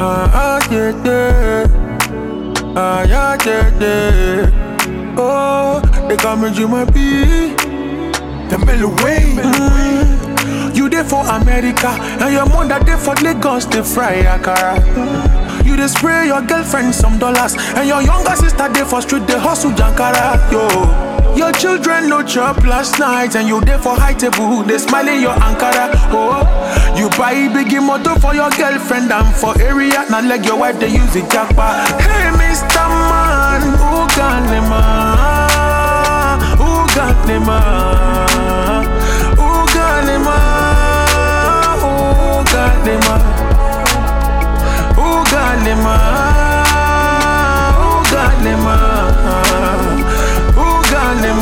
Oh, they call me Juma B. The Meloway. You there for America, and your mother there for Lagos, they fry akara. You dey spray your girlfriend some dollars, and your younger sister there for street, they hustle jankara. Yo, your children no chop last night, and you there for high table, they smiling your Ankara. Oh, you buy biggie motor for your girlfriend and for area, not like your wife they use it jackpot. Hey, Mr. Man, who got the man? Who got the man? Who got the man? Who got the man? Who got the man? Who got the man? Who got the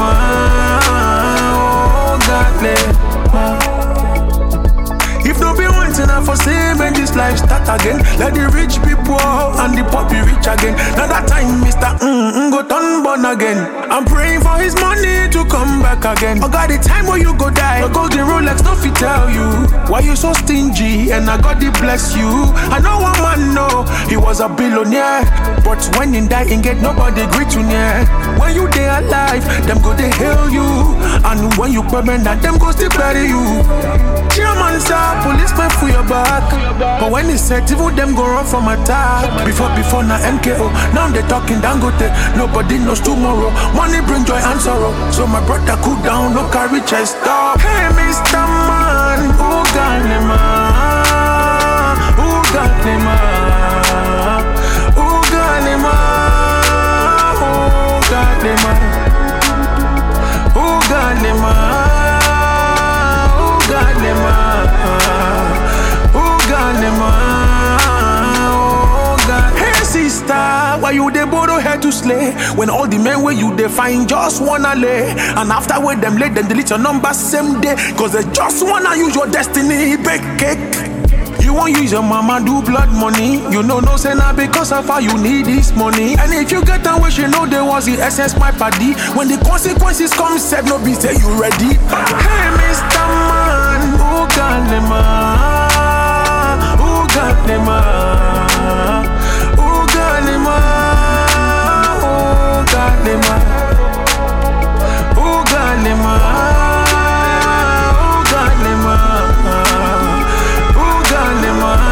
man? Who got the man? If no be one thing I foresee, make this life start again. Let the rich people and the poor be rich again. Now that time, Mr. Go turn born again. I'm praying for his money to come back again. I got the time where you go die. A golden Rolex, no fit tell you why you so stingy, and I God he bless you. I know one man know he was a billionaire, but when he die, he get nobody greet you near. When you dey alive, them go they hail you, and when you permanent, them go still bury you. Chairman sir, policeman for your back, but when it's set, even them go run from attack. Before na MKO, now they talking Dangote. Nobody knows tomorrow. Money bring joy and sorrow, so my brother cool down, no carry chest up. Hey, Mr. Man, who got the man? Who got the man? Who got the man? Who got the man? Who got the man? Who got the man? Who got the man? Who got? Hey, sister, why you dey borrow head to slay? When all the men where you dey find just wanna lay, and after where them lay, then delete your number same day, cause they just wanna use your destiny, bake cake. You won't use your mama do blood money. You know no say now because of how you need this money. And if you get away, you know there was the SS my paddy. When the consequences come, said no be say you ready. Hey, Mr. Man, who got the man? Who got the man? Who got the man? Who got the man? Who got the man? Who got the man? Who got the man?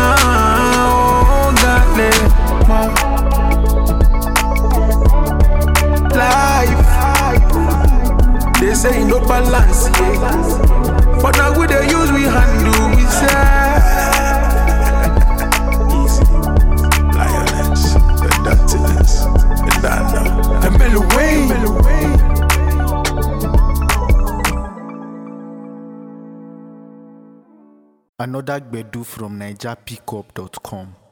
Life, they say no balance, yeah. But now we they use we handle, we say easy, lioness, the dirtiness, the dana, the Meloway. Another Gbedu from NigerPickup.com.